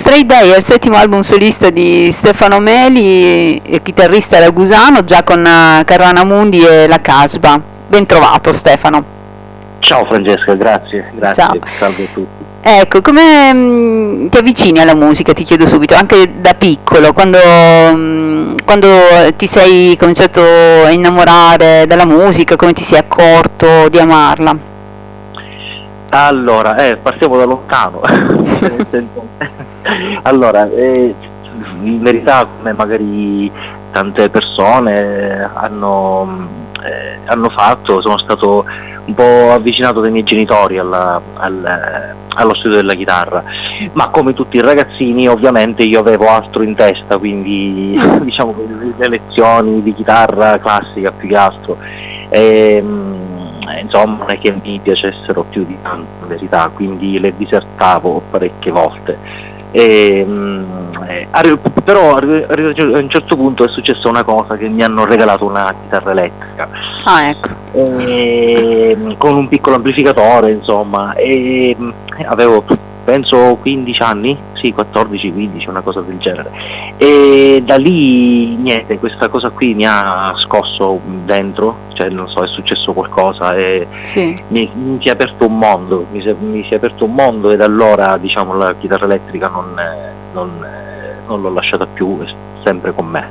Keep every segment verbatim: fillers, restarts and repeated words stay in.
Stray Day è il settimo album solista di Stefano Meli, eh, chitarrista ragusano, già con uh, Caruana Mundi e La Casbah. Ben trovato Stefano. Ciao Francesca, grazie, grazie, Ciao. salve a tutti. Ecco, come mh, ti avvicini alla musica, ti chiedo subito, anche da piccolo, quando, mh, quando ti sei cominciato a innamorare della musica, come ti sei accorto di amarla? Allora, eh, partiamo da lontano. Allora, eh, in verità, come magari tante persone hanno, eh, hanno fatto, sono stato un po' avvicinato dai miei genitori alla, al, allo studio della chitarra, ma come tutti i ragazzini ovviamente io avevo altro in testa, quindi diciamo le lezioni di chitarra classica più che altro. E, insomma, non è che mi piacessero più di tanto in verità, quindi le disertavo parecchie volte. E, eh, arri- però arri- arri- a un certo punto è successa una cosa, che mi hanno regalato una chitarra elettrica. Ah, ecco. E, con un piccolo amplificatore, insomma, e avevo penso quindici anni, sì, quattordici quindici, una cosa del genere, e da lì niente, questa cosa qui mi ha scosso dentro, cioè non so, è successo qualcosa e Sì. mi, mi si è aperto un mondo, mi si, è, mi si è aperto un mondo e da allora diciamo la chitarra elettrica non, non, non l'ho lasciata più, è sempre con me.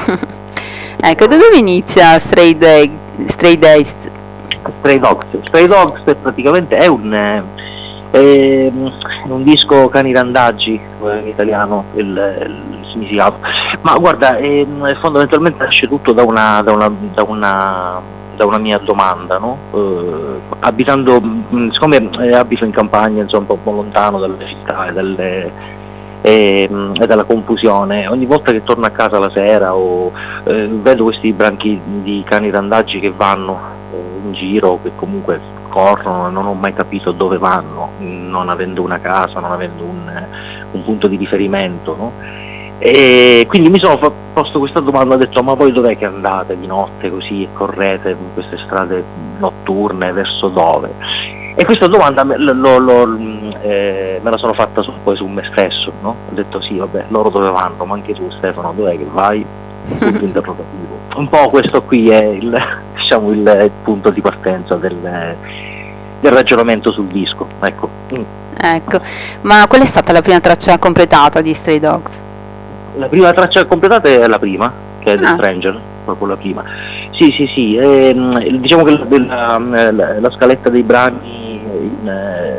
Ecco, da dove inizia Stray Day, Stray Days? Stray Dogs, Stray Dogs praticamente è un è un disco cani randaggi, in italiano il, il significato, ma guarda, è, fondamentalmente nasce tutto da una, da una, da una, da una mia domanda, no? Eh, abitando, siccome abito in campagna, insomma un po' lontano dalle città e dalle e, e dalla confusione, ogni volta che torno a casa la sera o eh, vedo questi branchi di cani randaggi che vanno eh, in giro, che comunque corrono, non ho mai capito dove vanno, non avendo una casa, non avendo un, un punto di riferimento, no? E quindi mi sono posto questa domanda, ho detto: ma voi dov'è che andate di notte così e correte in queste strade notturne, verso dove? E questa domanda me, lo, lo, eh, me la sono fatta su, poi su me stesso, no? Ho detto sì, vabbè, loro dove vanno, ma anche tu Stefano, dov'è che vai? Punto interrogativo. Un po' questo qui è il, diciamo, il, il punto di partenza del, del ragionamento sul disco, ecco. Mm. Ecco, ma qual è stata la prima traccia completata di Stray Dogs? La prima traccia completata è la prima, che è The Ah. Stranger, proprio la prima. Sì, sì, sì, ehm, diciamo che la, la, la, la scaletta dei brani in,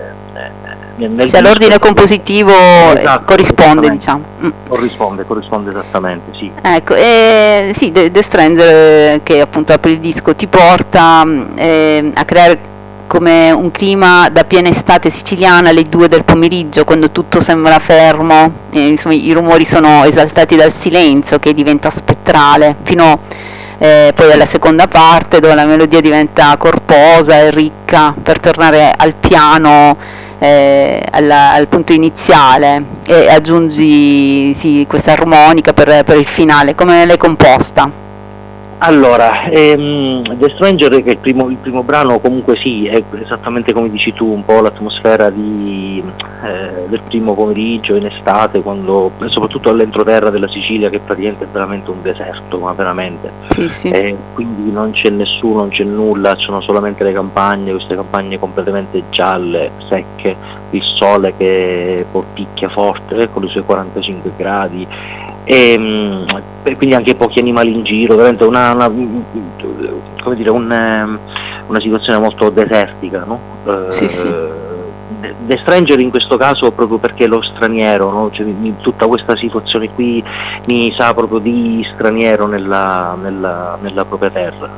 eh, nel Cioè l'ordine disco, compositivo esatto, corrisponde, diciamo. Mm. Corrisponde, corrisponde esattamente, sì. Ecco, e sì, The, The Stranger, eh, che appunto apre il disco, ti porta eh, a creare come un clima da piena estate siciliana alle due del pomeriggio, quando tutto sembra fermo, e, insomma, i rumori sono esaltati dal silenzio che diventa spettrale, fino eh, poi alla seconda parte dove la melodia diventa corposa e ricca, per tornare al piano, eh, alla, al punto iniziale, e aggiungi sì, questa armonica per, per il finale. Come l'hai composta? Allora, ehm, The Stranger, che è il primo, il primo brano, comunque sì, è esattamente come dici tu, un po' l'atmosfera di, eh, del primo pomeriggio in estate, quando, soprattutto all'entroterra della Sicilia, che praticamente è veramente un deserto, ma veramente. Sì, sì. Eh, quindi non c'è nessuno, non c'è nulla, ci sono solamente le campagne, queste campagne completamente gialle, secche, il sole che picchia forte con i suoi quarantacinque gradi. E, e quindi anche pochi animali in giro, veramente una, una, come dire, un, una situazione molto desertica, no? Sì, sì. The Stranger in questo caso proprio perché lo straniero, no? Cioè, tutta questa situazione qui mi sa proprio di straniero nella, nella, nella propria terra.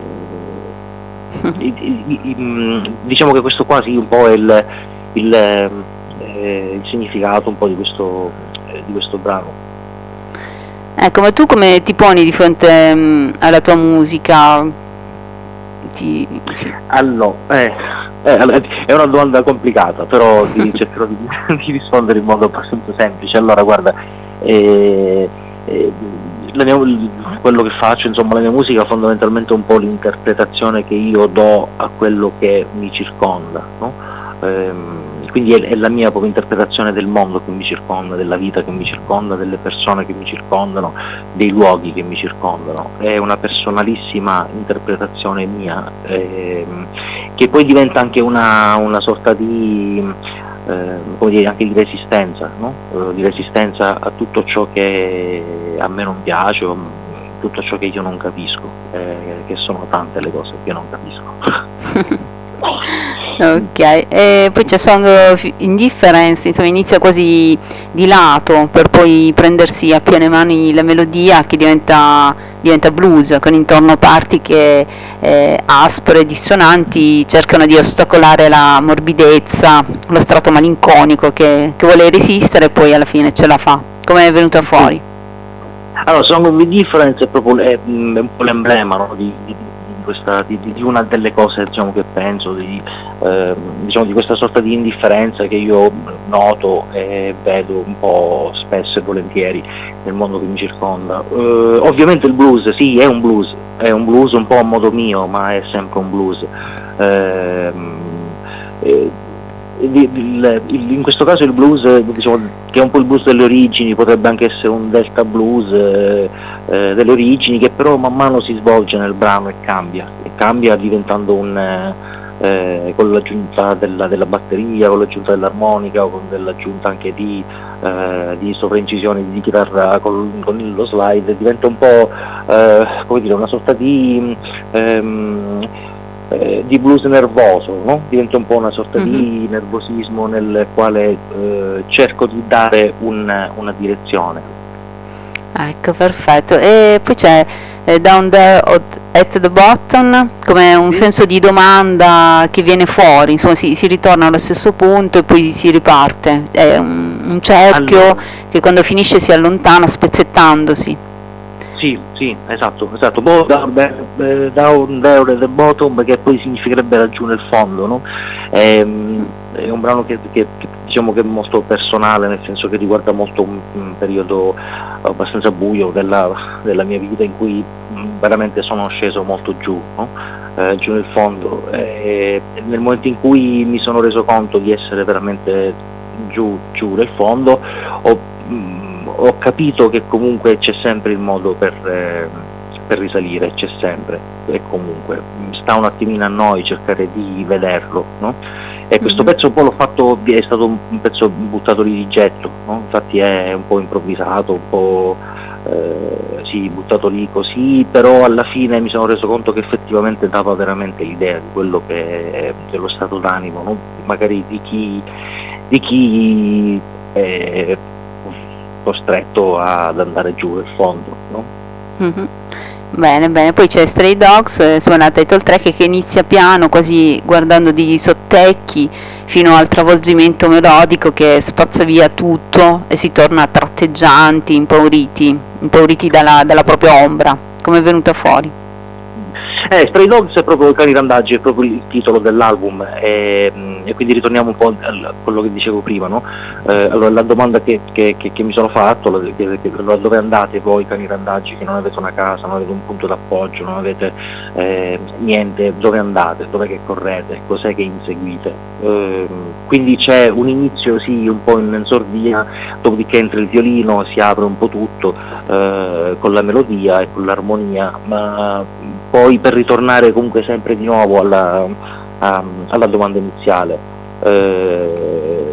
Diciamo che questo qua sì, un po' è il, il, eh, il significato un po' di questo, eh, di questo brano. Ecco, ma tu come ti poni di fronte mh, alla tua musica? Ti, sì. Allora, eh, eh, è una domanda complicata, però ti cercherò di, di rispondere in modo abbastanza semplice. Allora, guarda, eh, eh, la mia, quello che faccio, insomma, la mia musica fondamentalmente è un po' l'interpretazione che io do a quello che mi circonda, no? Eh, quindi è, è la mia propria interpretazione del mondo che mi circonda, della vita che mi circonda, delle persone che mi circondano, dei luoghi che mi circondano. È una personalissima interpretazione mia, ehm, che poi diventa anche una, una sorta di, eh, come dire, anche di resistenza, no? Eh, di resistenza a tutto ciò che a me non piace, o tutto ciò che io non capisco, eh, che sono tante le cose che non capisco. Ok, e poi c'è Song of Indifference, insomma inizia quasi di lato per poi prendersi a piene mani la melodia che diventa, diventa blues, con intorno parti che eh, aspre, dissonanti, cercano di ostacolare la morbidezza, lo strato malinconico che, che vuole resistere e poi alla fine ce la fa. Come è venuta fuori? Allora, Song of Indifference è proprio è, è un po' l'emblema, no? di, di, Questa, di, di una delle cose, diciamo, che penso, di, eh, diciamo, di questa sorta di indifferenza che io noto e vedo un po' spesso e volentieri nel mondo che mi circonda. Eh, ovviamente il blues, sì, è un blues, è un blues un po' a modo mio, ma è sempre un blues. Eh, eh, in questo caso il blues, diciamo, che è un po' il blues delle origini, potrebbe anche essere un delta blues eh, eh, delle origini, che però man mano si svolge nel brano e cambia, e cambia diventando un, eh, con l'aggiunta della, della batteria, con l'aggiunta dell'armonica, o con l'aggiunta anche di, eh, di sovraincisioni di chitarra con, con lo slide, diventa un po' eh, come dire, una sorta di ehm, Eh, di blues nervoso, no? Diventa un po' una sorta mm-hmm. di nervosismo nel quale eh, cerco di dare un, una direzione. Ecco, perfetto. E poi c'è eh, Down There at the Bottom, come un sì. senso di domanda che viene fuori, insomma si, si ritorna allo stesso punto e poi si riparte. È un, un cerchio allora. che quando finisce si allontana spezzettandosi. Sì, sì, esatto, esatto. Poi down there, down there at the bottom, che poi significherebbe raggiungere il fondo, no? È, è un brano che, che, che diciamo che è molto personale, nel senso che riguarda molto un, un periodo abbastanza buio della, della mia vita, in cui veramente sono sceso molto giù, no? eh, giù nel fondo. E nel momento in cui mi sono reso conto di essere veramente giù, giù nel fondo, ho ho capito che comunque c'è sempre il modo per, eh, per risalire, c'è sempre, e comunque sta un attimino a noi cercare di vederlo, no? E questo mm-hmm. pezzo un po' l'ho fatto, è stato un pezzo buttato lì di getto, no? Infatti è un po' improvvisato, un po' eh, sì, buttato lì così, però alla fine mi sono reso conto che effettivamente dava veramente l'idea di quello che è dello stato d'animo, no? Magari di chi, di chi è costretto ad andare giù nel fondo, no? Mm-hmm. Bene, bene, poi c'è Stray Dogs, insomma la title track che inizia piano, quasi guardando di sottecchi, fino al travolgimento melodico che spazza via tutto e si torna tratteggianti, impauriti, impauriti dalla, dalla propria ombra. Come è venuta fuori? Eh, Stray Dogs è proprio Cani Randaggi, è proprio il titolo dell'album, e, e quindi ritorniamo un po' a quello che dicevo prima, no? Eh, allora la domanda che, che, che, che mi sono fatto, la, che, che, dove andate voi Cani Randaggi, che non avete una casa, non avete un punto d'appoggio, non avete eh, niente, dove andate, dove che correte, cos'è che inseguite? Eh, quindi c'è un inizio sì un po' in sordia, dopodiché entra il violino, si apre un po' tutto eh, con la melodia e con l'armonia, ma poi per ritornare comunque sempre di nuovo alla, a, alla domanda iniziale, eh,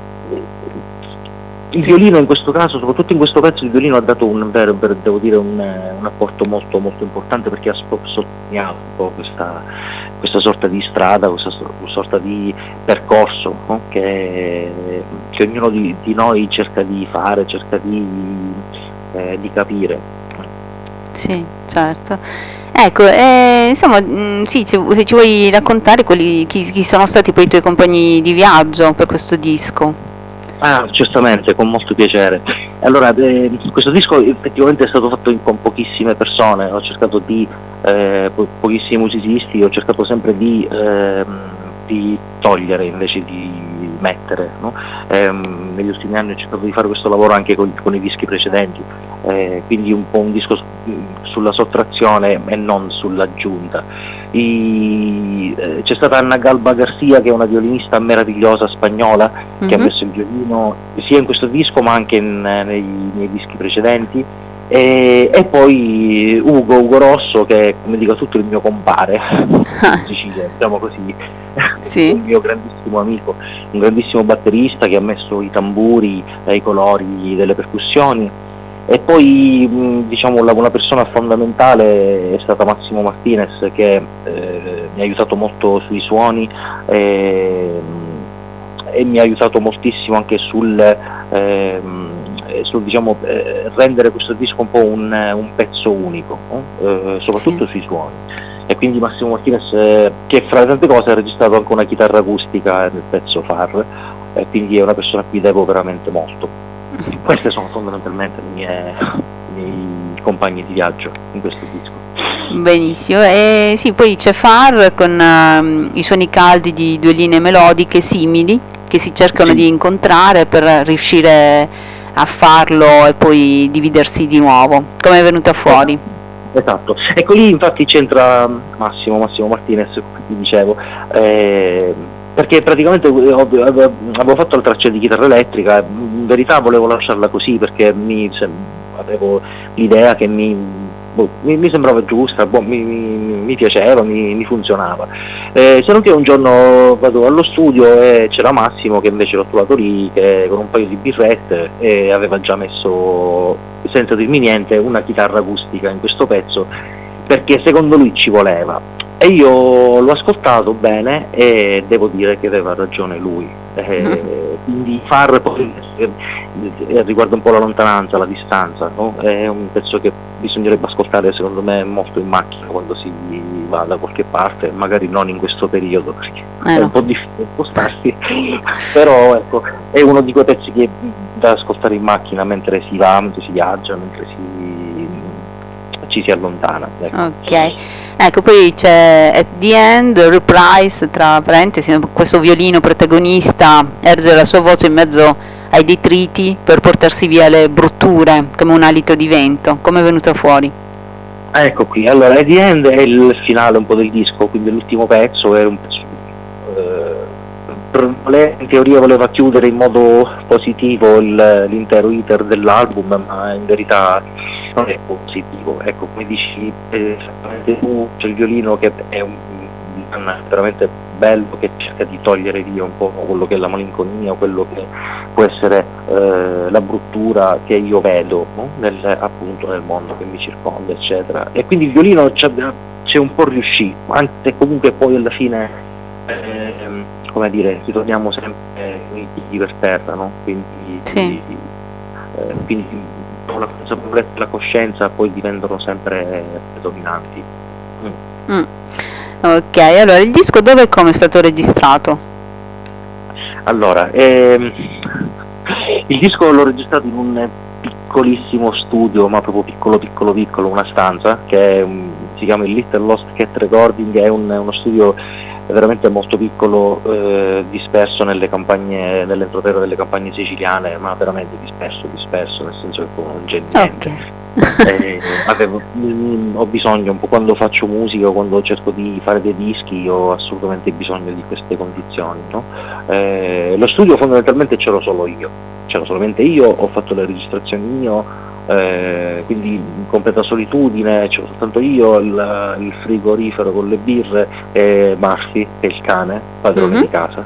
il violino in questo caso, soprattutto in questo pezzo, il violino ha dato un, per, per, devo dire, un, un apporto molto, molto importante, perché ha sottolineato un po' questa, questa sorta di strada, questa sorta di percorso, no? che, che ognuno di, di noi cerca di fare, cerca di, eh, di capire. Sì, certo. Ecco, eh, insomma, mh, sì, se, se ci vuoi raccontare quelli, chi, chi sono stati poi i tuoi compagni di viaggio per questo disco? Ah, certamente, con molto piacere. Allora, eh, questo disco effettivamente è stato fatto in, con pochissime persone, ho cercato di, eh, po- pochissimi musicisti, ho cercato sempre di, eh, di togliere invece di mettere, no? Eh, negli ultimi anni ho cercato di fare questo lavoro anche con, con i dischi precedenti. eh, quindi un po' un disco sulla sottrazione e non sull'aggiunta. I, eh, c'è stata Anna Galba Garcia, che è una violinista meravigliosa spagnola, mm-hmm. che ha messo il violino sia in questo disco ma anche in, nei, nei dischi precedenti, e, e poi Ugo, Ugo Rosso, che è, come dico, tutto il mio compare in Sicilia, diciamo così, sì. Un mio grandissimo amico, un grandissimo batterista che ha messo i tamburi e i colori delle percussioni. E poi mh, diciamo la, una persona fondamentale è stata Massimo Martinez, che eh, mi ha aiutato molto sui suoni e, e mi ha aiutato moltissimo anche sul, eh, sul diciamo, eh, rendere questo disco un po' un, un pezzo unico, no? eh, soprattutto sì. sui suoni. E quindi Massimo Martinez, eh, che fra le tante cose ha registrato anche una chitarra acustica nel pezzo Far, e quindi è una persona a cui devo veramente molto. Queste sono fondamentalmente i miei, i miei compagni di viaggio in questo disco. Benissimo, e sì, poi c'è Far con uh, i suoni caldi di due linee melodiche simili che si cercano sì. di incontrare per riuscire a farlo e poi dividersi di nuovo. Come è venuta fuori? Esatto, ecco lì infatti c'entra Massimo, Massimo Martinez, come ti dicevo, eh, perché praticamente avevo fatto la traccia di chitarra elettrica, in verità volevo lasciarla così perché mi, avevo l'idea che mi, boh, mi, mi sembrava giusta, boh, mi, mi, mi piaceva, mi, mi funzionava. Eh, se non che un giorno vado allo studio e c'era Massimo, che invece l'ho trovato lì che, con un paio di birrette, e aveva già messo, senza dirmi niente, una chitarra acustica in questo pezzo, perché secondo lui ci voleva. E io l'ho ascoltato bene e devo dire che aveva ragione lui, eh, quindi Far poi eh, riguarda un po' la lontananza, la distanza, no? È un pezzo che bisognerebbe ascoltare secondo me molto in macchina quando si va da qualche parte, magari non in questo periodo perché eh è un po' difficile spostarsi, però ecco, è uno di quei pezzi che da ascoltare in macchina mentre si va, mentre si viaggia, mentre si, ci si allontana, ecco. Ok. Ecco, poi c'è At the End, Reprise, tra parentesi, questo violino protagonista erge la sua voce in mezzo ai detriti per portarsi via le brutture, come un alito di vento. Come è venuta fuori? Ecco qui, allora At the End è il finale un po' del disco, quindi l'ultimo pezzo è un pezzo eh, in teoria voleva chiudere in modo positivo il, l'intero iter dell'album, ma in verità non è positivo. Ecco, come dici, eh, tu c'è il violino che è un, un veramente bello, che cerca di togliere via un po' quello che è la malinconia, quello che può essere eh, la bruttura che io vedo, no? nel, appunto nel mondo che mi circonda, eccetera. E quindi il violino c'è, c'è un po' riuscito, anche se comunque poi alla fine eh, come dire, ritorniamo sempre con i piedi per terra, no? Quindi, sì. eh, quindi la consapevolezza e la coscienza poi diventano sempre predominanti. Mm. Mm. Ok, allora il disco dove e come è stato registrato? Allora, ehm, il disco l'ho registrato in un piccolissimo studio, ma proprio piccolo piccolo piccolo, una stanza che è un, si chiama il Little Lost Cat Recording, è un, uno studio veramente molto piccolo, eh, disperso nelle campagne, nell'entroterra delle campagne siciliane, ma veramente disperso, disperso, nel senso che non c'è niente. Okay. eh, avevo, mh, ho bisogno, un po' quando faccio musica, quando cerco di fare dei dischi, ho assolutamente bisogno di queste condizioni, no? Eh, lo studio fondamentalmente ce l'ho solo io, c'ero solamente io, ho fatto le registrazioni io, Eh, quindi in completa solitudine, c'ero soltanto io, il, il frigorifero con le birre e Murphy, che è il cane, padrone mm-hmm. di casa.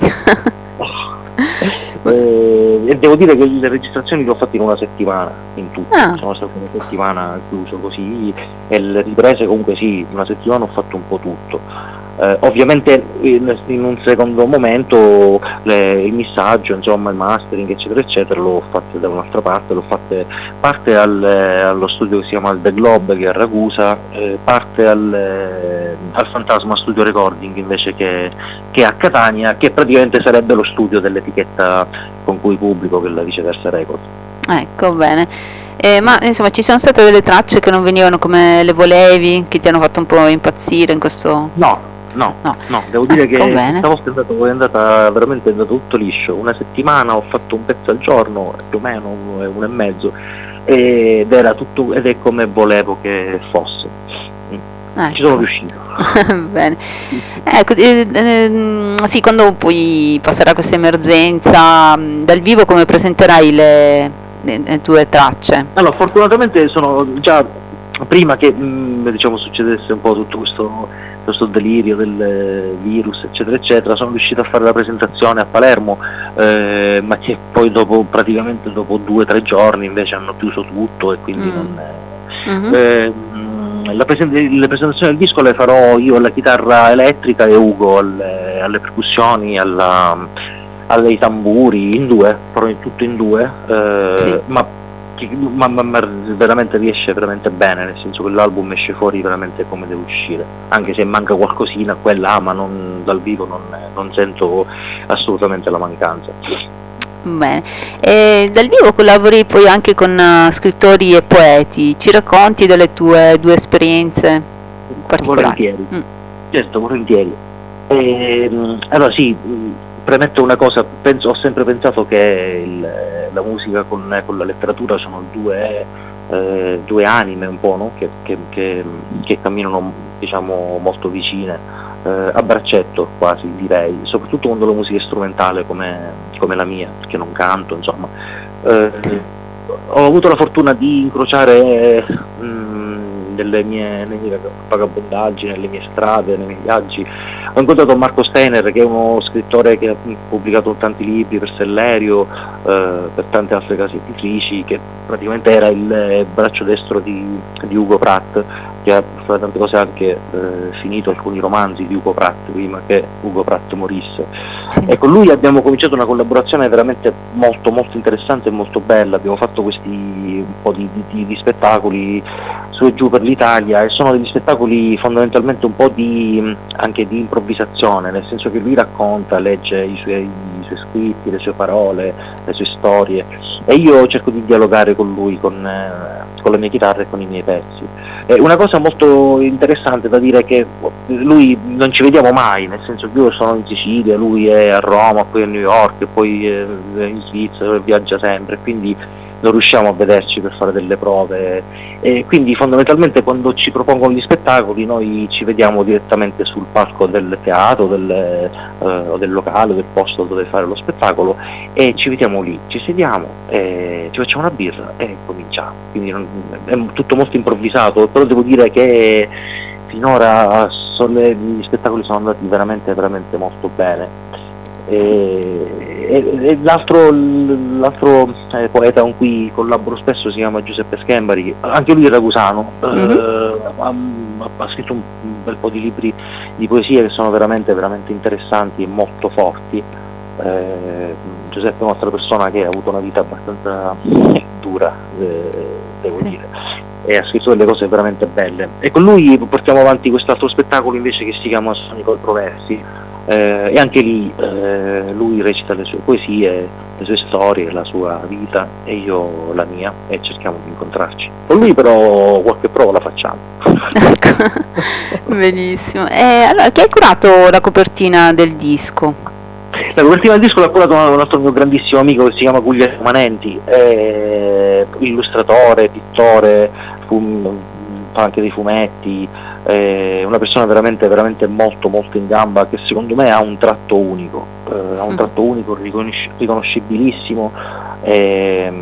eh, e devo dire che le registrazioni le ho fatte in una settimana, in tutto, ah. sono state una settimana chiuso così, e le riprese comunque sì, in una settimana ho fatto un po' tutto. Eh, ovviamente in, in un secondo momento le, il missaggio, insomma il mastering eccetera eccetera l'ho fatto da un'altra parte, l'ho fatte parte al, allo studio che si chiama The Globe, che è a Ragusa, eh, parte al, eh, al Fantasma Studio Recording invece che, che a Catania, che praticamente sarebbe lo studio dell'etichetta con cui pubblico, che è la Viceversa Records. Ecco, bene. Eh, ma insomma ci sono state delle tracce che non venivano come le volevi, che ti hanno fatto un po' impazzire in questo... No. No, no, no, devo dire ecco, che bene. questa volta è andata, è andata veramente è andato tutto liscio. Una settimana ho fatto un pezzo al giorno, più o meno uno e mezzo, ed era tutto, ed è come volevo che fosse. Ecco. Ci sono riuscito. Bene. Ecco, eh, eh, sì, quando poi passerà questa emergenza, mh, dal vivo come presenterai le, le, le tue tracce? Allora, fortunatamente sono già, prima che mh, diciamo succedesse un po' tutto questo, questo delirio del virus, eccetera, eccetera, sono riuscito a fare la presentazione a Palermo, eh, ma che poi dopo, praticamente dopo due o tre giorni invece hanno chiuso tutto e quindi Mm. non... Mhm. Eh, la presen- le presentazioni del disco le farò io alla chitarra elettrica e Ugo alle, alle percussioni, alla, ai tamburi, in due, farò in tutto in due, eh, Sì. ma, ma, ma, ma veramente riesce veramente bene, nel senso che l'album esce fuori veramente come deve uscire, anche se manca qualcosina qua e là, ma non, dal vivo non, non sento assolutamente la mancanza. Bene. E dal vivo collabori poi anche con uh, scrittori e poeti, ci racconti delle tue due esperienze particolari? Volentieri, Mm. certo, volentieri. E, allora sì, premetto una cosa, penso, ho sempre pensato che il, la musica con, con la letteratura sono due, eh, due anime un po', no? che, che, che, che camminano, diciamo, molto vicine, eh, a braccetto quasi, direi, soprattutto quando la musica è strumentale come, come la mia, perché non canto, insomma. Eh, ho avuto la fortuna di incrociare mh, nelle mie, nelle mie vagabondaggi, nelle mie strade, nei miei viaggi. Ho incontrato Marco Steiner, che è uno scrittore che ha pubblicato tanti libri per Sellerio, eh, per tante altre case editrici, che praticamente era il braccio destro di, di Ugo Pratt, che ha fatto tante cose, anche eh, finito alcuni romanzi di Ugo Pratt prima che Ugo Pratt morisse. Sì. E con lui abbiamo cominciato una collaborazione veramente molto molto interessante e molto bella. Abbiamo fatto questi un po' di, di, di spettacoli su e giù per l'Italia, e sono degli spettacoli fondamentalmente un po' di, anche di improvvisazione, nel senso che lui racconta, legge i suoi, i suoi scritti, le sue parole, le sue storie, e io cerco di dialogare con lui, con, eh, con la mia chitarra e con i miei pezzi. E una cosa molto interessante da dire è che lui non ci vediamo mai, nel senso che io sono in Sicilia, lui è a Roma, poi a New York, e poi è in Svizzera, viaggia sempre, quindi non riusciamo a vederci per fare delle prove, e quindi fondamentalmente quando ci propongono gli spettacoli noi ci vediamo direttamente sul palco del teatro, del, eh, o del locale, del posto dove fare lo spettacolo, e ci vediamo lì, ci sediamo, e ci facciamo una birra e cominciamo, quindi non, è tutto molto improvvisato, però devo dire che finora sono, gli spettacoli sono andati veramente veramente molto bene. E, e, e l'altro, l'altro eh, poeta con cui collaboro spesso si chiama Giuseppe Schembari, anche lui è ragusano, mm-hmm. eh, ha, ha scritto un, un bel po' di libri di poesia che sono veramente veramente interessanti e molto forti. eh, Giuseppe è un'altra persona che ha avuto una vita abbastanza dura, eh, devo sì. dire, e ha scritto delle cose veramente belle, e con lui portiamo avanti quest'altro spettacolo invece che si chiama Sogni col Proversi. Eh, e anche lì eh, lui recita le sue poesie, le sue storie, la sua vita, e io la mia, e cerchiamo di incontrarci. Con lui però qualche prova la facciamo. Ecco, benissimo. E allora, chi hai curato la copertina del disco? La copertina del disco l'ha curato un altro mio grandissimo amico che si chiama Guglielmo Manenti, è illustratore, pittore, fum, fa anche dei fumetti, è una persona veramente veramente molto molto in gamba, che secondo me ha un tratto unico, eh, ha un tratto unico riconosci- riconoscibilissimo, e,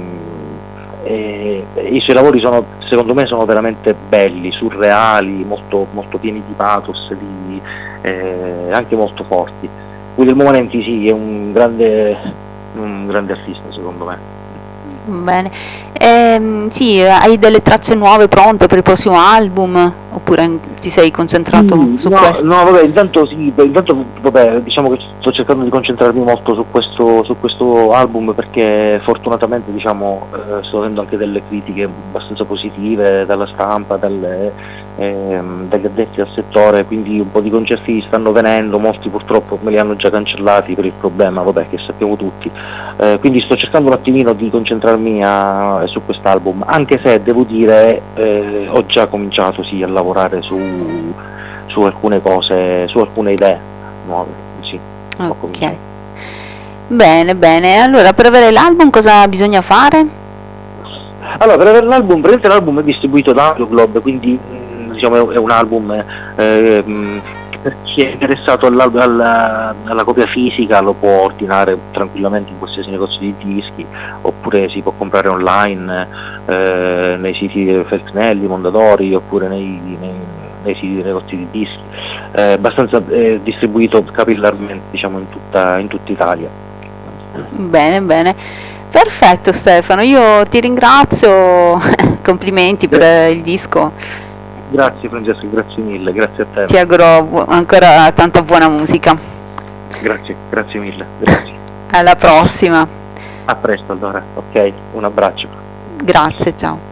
e, e i suoi lavori sono, secondo me, sono veramente belli, surreali, molto, molto pieni di pathos, di, eh, anche molto forti. Guglielmo Manenti sì, è un grande, un grande artista secondo me. Bene, ehm, sì, hai delle tracce nuove pronte per il prossimo album, oppure ti sei concentrato sì, su no, questo? No, vabbè, intanto sì, intanto vabbè, diciamo che sto cercando di concentrarmi molto su questo, su questo album, perché fortunatamente, diciamo, eh, sto avendo anche delle critiche abbastanza positive dalla stampa, dalle, ehm, dagli addetti al settore, quindi un po' di concerti stanno venendo, molti purtroppo me li hanno già cancellati per il problema, vabbè, che sappiamo tutti, eh, quindi sto cercando un attimino di concentrarmi a, su quest'album, anche se devo dire eh, ho già cominciato sì a lavorare su, su alcune cose, su alcune idee nuove, sì. Ok, bene, bene. Allora, per avere l'album cosa bisogna fare? Allora, per avere l'album, praticamente l'album è distribuito da Audioglobe, quindi mh, diciamo è un album, eh, mh, per chi è interessato all'al- alla, alla copia fisica lo può ordinare tranquillamente in qualsiasi negozio di dischi, oppure si può comprare online, eh, nei siti di Feltrinelli, Mondadori, oppure nei, nei, nei siti dei negozi di dischi, eh, abbastanza eh, distribuito capillarmente, diciamo, in tutta, in tutta Italia. Bene, bene. Perfetto Stefano, io ti ringrazio, complimenti per eh, il disco, Grazie Francesco, grazie mille, grazie a te. ti auguro bu- ancora tanta buona musica. Grazie, grazie mille, grazie. Alla prossima. A presto allora, ok, un abbraccio. Grazie, ciao.